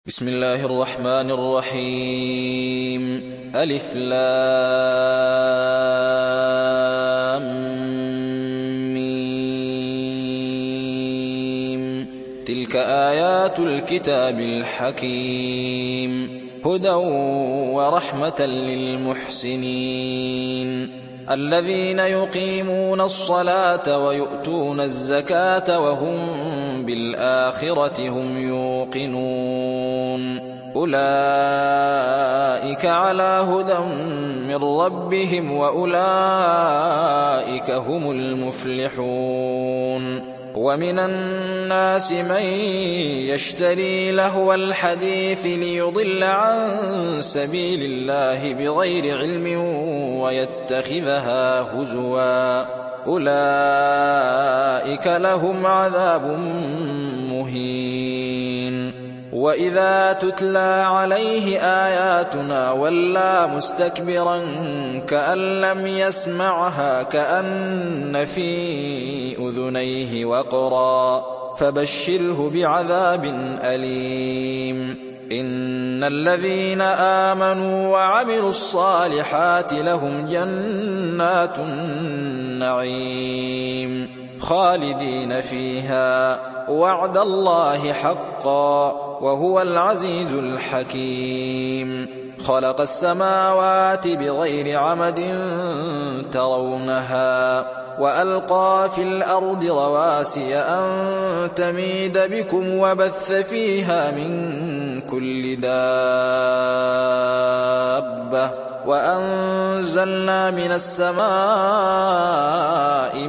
بسم الله الرحمن الرحيم. ألف لام ميم. تلك آيات الكتاب الحكيم، هدى ورحمة للمحسنين الذين يقيمون الصلاة ويؤتون الزكاة وهم بالآخرة هم يوقنون. أولئك على هدى من ربهم وأولئك هم المفلحون. ومن الناس من يشتري لهو الحديث ليضل عن سبيل الله بغير علم ويتخذها هزوا، أولئك لهم عذاب مهين. وإذا تتلى عليه آياتنا ولى مستكبرا كأن لم يسمعها كأن في أذنيه وقرا، فبشره بعذاب أليم. إن الذين آمنوا وعملوا الصالحات لهم جنات النعيم خالدين فيها، وعد الله حقا وهو العزيز الحكيم. خلق السماوات بغير عمد ترونها وألقى في الأرض رواسي أن تميد بكم وبث فيها من كل دابة، وأنزلنا من السماء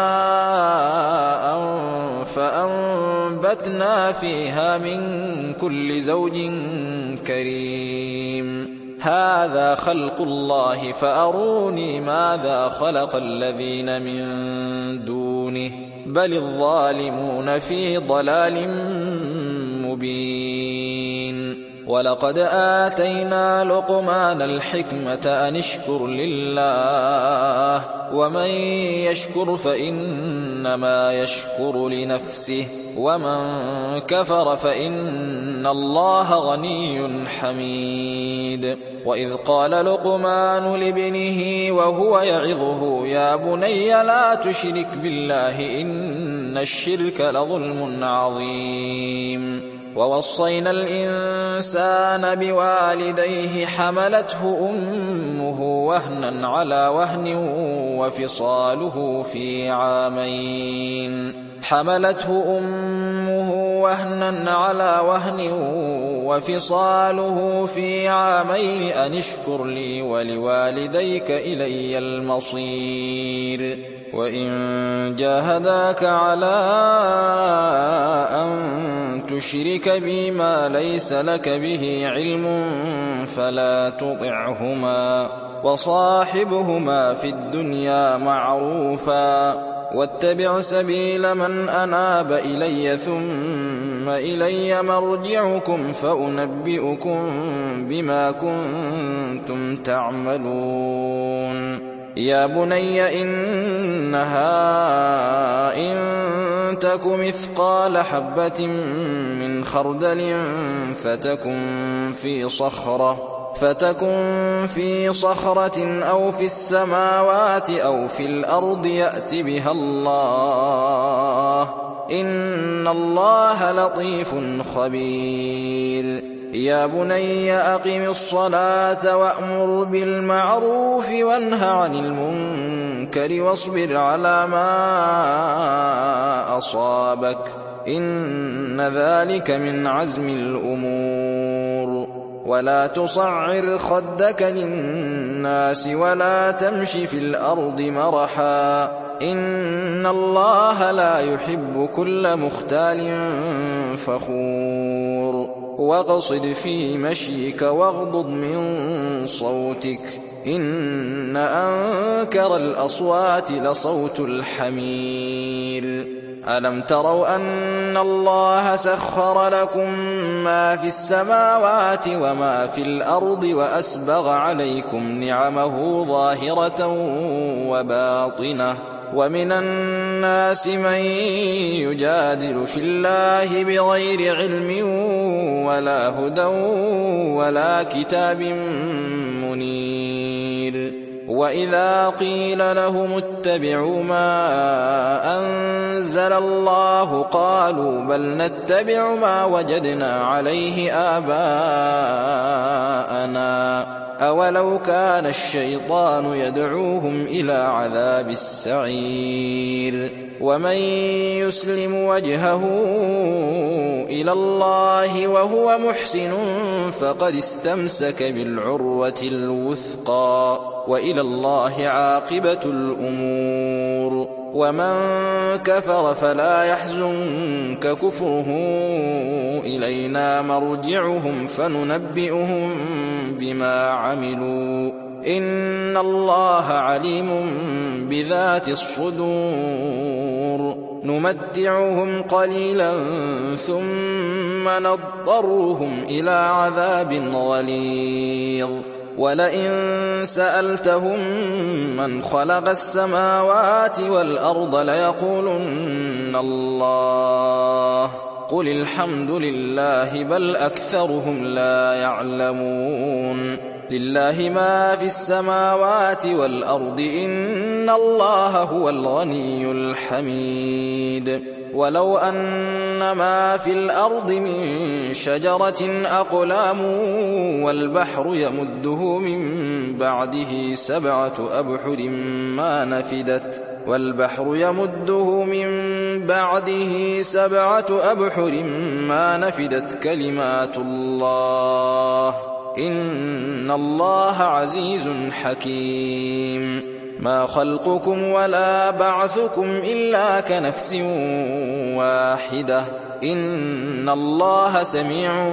ماء فأنبتنا فيها من كل زوج كريم. هذا خلق الله فأروني ماذا خلق الذين من دونه، بل الظالمون في ضلال مبين. ولقد آتينا لقمان الحكمة أن اشكر لله، ومن يشكر فإنما يشكر لنفسه، ومن كفر فإن الله غني حميد. وإذ قال لقمان لابنه وهو يعظه يا بني لا تشرك بالله إن الشرك لظلم عظيم. ووصينا الإنسان بوالديه حملته أمه وهنا على وهن وفصاله في عامين أن اشكر لي ولوالديك إلي المصير. وإن جاهداك على أن تشرك بي ما ليس لك به علم فلا تطعهما، وصاحبهما في الدنيا معروفا، واتبع سبيل من أناب إلي ثم إلي مرجعكم فأنبئكم بما كنتم تعملون. يا بني إنها إن تك مثقال حبة من خردل فتكن في صخرة أو في السماوات أو في الأرض يأت بها الله، إن الله لطيف خبير. يا بني أقم الصلاة وأمر بالمعروف وانه عن المنكر واصبر على ما أصابك، إن ذلك من عزم الأمور. ولا تصعر خدك للناس ولا تمش في الأرض مرحا، إن الله لا يحب كل مختال فخور. واقصد في مشيك واغضض من صوتك، إن أنكر الأصوات لصوت الحمير. ألم تروا أن الله سخر لكم ما في السماوات وما في الأرض وأسبغ عليكم نعمه ظاهرة وباطنة، ومن الناس من يجادل في الله بغير علم ولا هدى ولا كتاب منير. وإذا قيل لهم اتبعوا ما أنزل الله قالوا بل نتبع ما وجدنا عليه آباءنا أولو كان الشيطان يدعوهم إلى عذاب السعير. ومن يسلم وجهه إلى الله وهو محسن فقد استمسك بالعروة الوثقى وإلى الله عاقبة الأمور. ومن كفر فلا يحزنك كفره إلينا مرجعهم فننبئهم بما عملوا إن الله عليم بذات الصدور. نمتعهم قليلا ثم نضطرهم إلى عذاب غليظ. ولئن سألتهم من خلق السماوات والأرض ليقولن الله قل الحمد لله بل أكثرهم لا يعلمون. لله ما في السماوات والأرض إن الله هو الغني الحميد. ولو أن ما في الأرض من شجرة أقلام والبحر يمده من بعده سبعة أبحر ما نفدت كلمات الله إن الله عزيز حكيم. ما خلقكم ولا بعثكم إلا كنفس واحدة إن الله سميع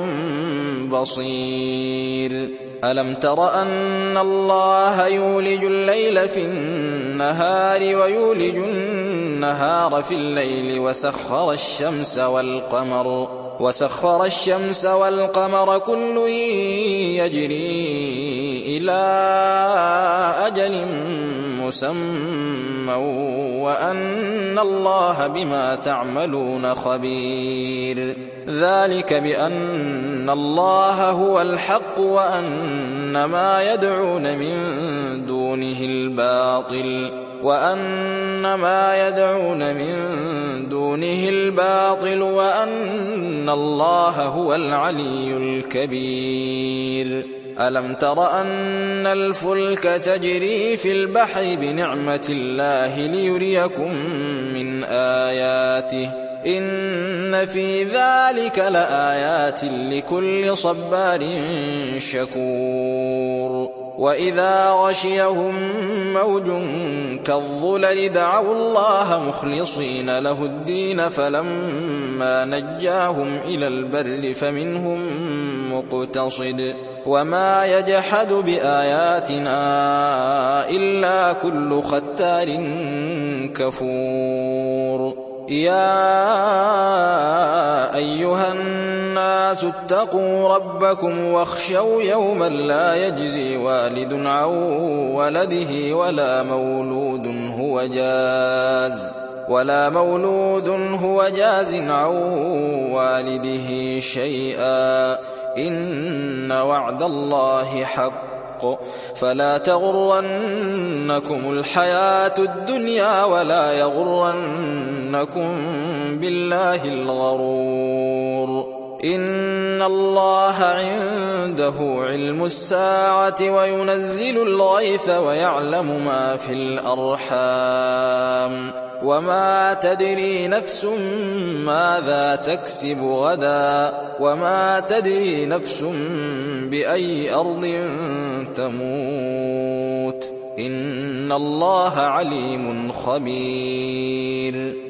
بصير. ألم تر أن الله يولج الليل في النهار ويولج النهار في الليل وسخر الشمس والقمر كل يجري إلى أجل مسمى وأن الله بما تعملون خبير. ذلك بأن الله هو الحق وأن ما يدعون من دونه الباطل وأن الله هو العلي الكبير. ألم تر أن الفلك تجري في البحر بنعمة الله ليريكم من آياته إن في ذلك لآيات لكل صبار شكور. وإذا غشيهم موج كالظلل دعوا الله مخلصين له الدين فلما نجاهم إلى البر فمنهم مقتصد وما يجحد بآياتنا إلا كل ختار كفور. يا أيها الناس اتقوا ربكم واخشوا يوما لا يجزي والد عن ولده ولا مولود هو جاز عن والده شيئا إن وعد الله حق فلا تغرنكم الحياة الدنيا ولا يغرنكم بالله الغرور. إن الله عنده علم الساعة وينزل الغيث ويعلم ما في الأرحام وما تدري نفس ماذا تكسب غدا وما تدري نفس بأي أرض تموت إن الله عليم خبير.